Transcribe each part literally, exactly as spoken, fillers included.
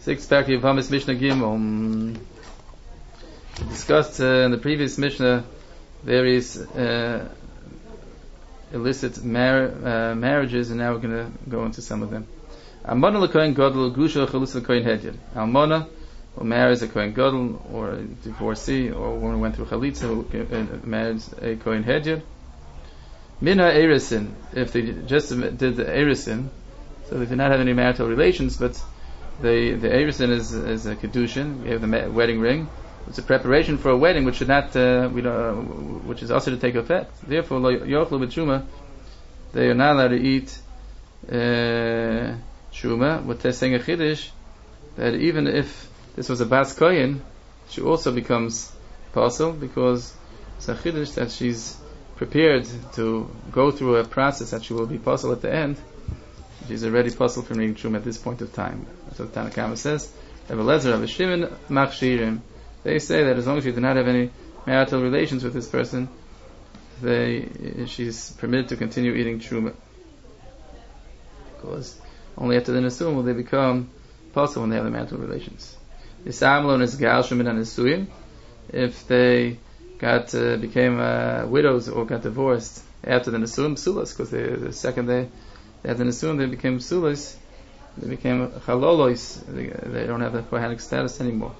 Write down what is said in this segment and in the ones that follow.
Six parak Yavamis Mishnah Gimel. We discussed uh, in the previous Mishnah various uh, illicit mar- uh, marriages, and now we're going to go into some of them. Almona l'kohen gadol grusha chalus l'kohen hedyot. Almona who marries a kohen gadol or a divorcee, or a woman who went through chalitza who marries a kohen hedyot. Min ha'erisin, if they just did the erisin, so they did not have any marital relations, but the the erisin is is a kedushin. We have the ma- wedding ring. It's a preparation for a wedding, which should not uh, we don't, uh, which is also to take effect. Therefore, lo yochlu b'truma, they are not allowed to eat uh, truma. What they're saying a chiddush, that even if this was a bas kohen, she also becomes possible, because it's a chiddush that she's prepared to go through a process that she will be possible at the end. She's already possible from eating truma at this point of time. That's what the Tanna Kama says. Rabbi Lezer, Rabbi Shimon, machshirim. They say that as long as she did not have any marital relations with this person, they she's permitted to continue eating truma. Because only after the nisuim will they become possible when they have the marital relations. Yisamlon is gal shemin and nisuyim. If they got uh, became uh, widows or got divorced after the nisuim, psulas, because the second they, they had the nisuim, they became psulas. They became chalolois. They, they don't have the kohanic status anymore.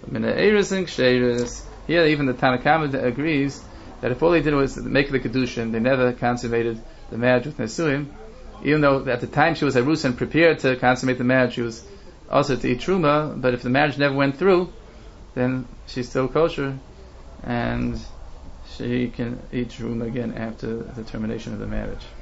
Here, even the Tanna Kama agrees that if all they did was make the kedushin, they never consummated the marriage with Nesuim, even though at the time she was Arus and prepared to consummate the marriage, she was also to eat truma, but if the marriage never went through, then she's still kosher, and she can eat truma again after the termination of the marriage.